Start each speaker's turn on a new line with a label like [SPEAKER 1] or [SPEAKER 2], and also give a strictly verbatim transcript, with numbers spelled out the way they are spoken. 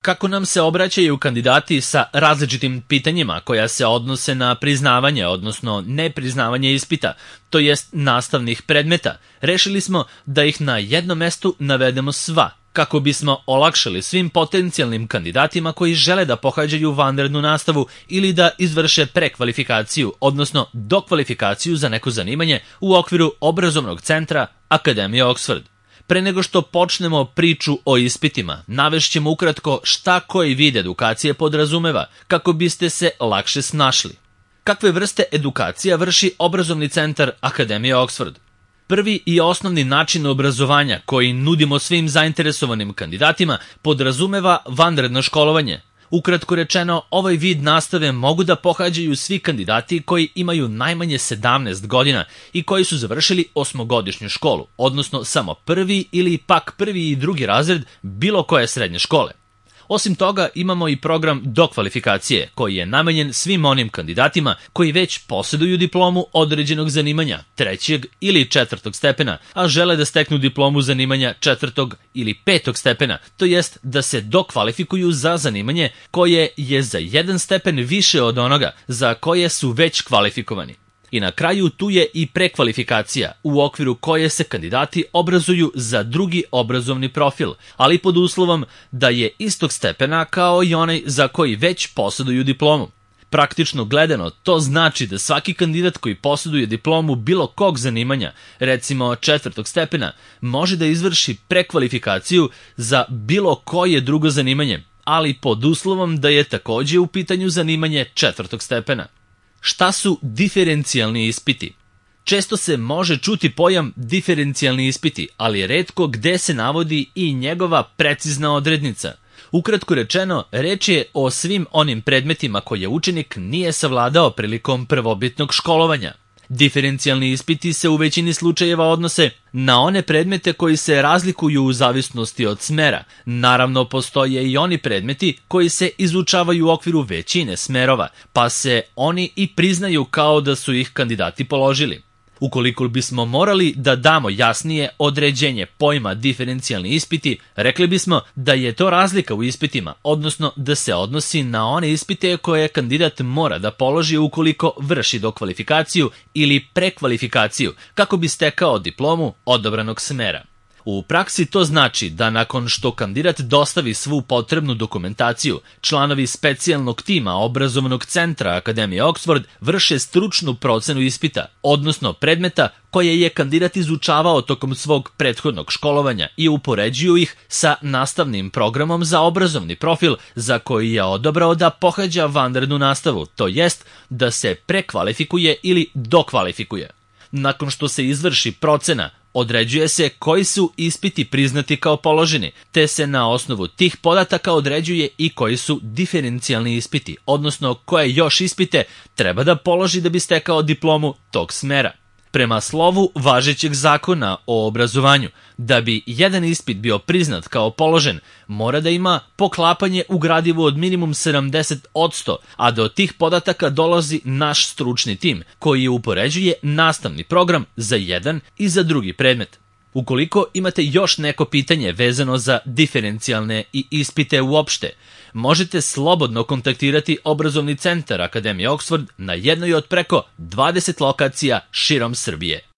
[SPEAKER 1] Kako nam se obraćaju kandidati sa različitim pitanjima koja se odnose na priznavanje, odnosno nepriznavanje ispita, to jest nastavnih predmeta, rešili smo da ih na jednom mestu navedemo sva, kako bismo olakšali svim potencijalnim kandidatima koji žele da pohađaju vanrednu nastavu ili da izvrše prekvalifikaciju, odnosno dokvalifikaciju za neko zanimanje u okviru obrazovnog centra Akademije Oxford. Pre nego što počnemo priču o ispitima, navešćemo ukratko šta koji vid edukacije podrazumeva, kako biste se lakše snašli. Kakve vrste edukacija vrši obrazovni centar Akademije Oxford? Prvi i osnovni način obrazovanja koji nudimo svim zainteresovanim kandidatima podrazumeva vanredno školovanje. Ukratko rečeno, ovaj vid nastave mogu da pohađaju svi kandidati koji imaju najmanje sedamnaest godina i koji su završili osmogodišnju školu, odnosno samo prvi ili pak prvi i drugi razred bilo koje srednje škole. Osim toga, imamo i program dokvalifikacije, koji je namenjen svim onim kandidatima koji već posjeduju diplomu određenog zanimanja, trećeg ili četvrtog stepena, a žele da steknu diplomu zanimanja četvrtog ili petog stepena, to jest da se dokvalifikuju za zanimanje koje je za jedan stepen više od onoga za koje su već kvalifikovani. I na kraju tu je i prekvalifikacija, u okviru koje se kandidati obrazuju za drugi obrazovni profil, ali pod uslovom da je istog stepena kao i onaj za koji već posjeduju diplomu. Praktično gledano, to znači da svaki kandidat koji posjeduje diplomu bilo kog zanimanja, recimo četvrtog stepena, može da izvrši prekvalifikaciju za bilo koje drugo zanimanje, ali pod uslovom da je takođe u pitanju zanimanje četvrtog stepena. Šta su diferencijalni ispiti? Često se može čuti pojam diferencijalni ispiti, ali retko gde se navodi i njegova precizna odrednica. Ukratko rečeno, reč je o svim onim predmetima koje učenik nije savladao prilikom prvobitnog školovanja. Diferencijalni ispiti se u većini slučajeva odnose na one predmete koji se razlikuju u zavisnosti od smera. Naravno, postoje i oni predmeti koji se izučavaju u okviru većine smerova, pa se oni i priznaju kao da su ih kandidati položili. Ukoliko bismo morali da damo jasnije određenje pojma diferencijalni ispiti, rekli bismo da je to razlika u ispitima, odnosno da se odnosi na one ispite koje kandidat mora da položi ukoliko vrši dokvalifikaciju ili prekvalifikaciju, kako bi stekao diplomu odabranog smera. U praksi to znači da nakon što kandidat dostavi svu potrebnu dokumentaciju, članovi specijalnog tima obrazovnog centra Akademije Oxford vrše stručnu procenu ispita, odnosno predmeta koje je kandidat izučavao tokom svog prethodnog školovanja i upoređuju ih sa nastavnim programom za obrazovni profil za koji je odabrao da pohađa vanrednu nastavu, to jest da se prekvalifikuje ili dokvalifikuje. Nakon što se izvrši procena, određuje se koji su ispiti priznati kao položeni, te se na osnovu tih podataka određuje i koji su diferencijalni ispiti, odnosno koje još ispite treba da položi da bi stekao diplomu tog smera. Prema slovu važećeg zakona o obrazovanju, da bi jedan ispit bio priznat kao položen, mora da ima poklapanje u gradivu od minimum sedamdeset posto, a do tih podataka dolazi naš stručni tim, koji upoređuje nastavni program za jedan i za drugi predmet. Ukoliko imate još neko pitanje vezano za diferencijalne i ispite uopšte, možete slobodno kontaktirati obrazovni centar Akademije Oxford na jednoj od preko dvadeset lokacija širom Srbije.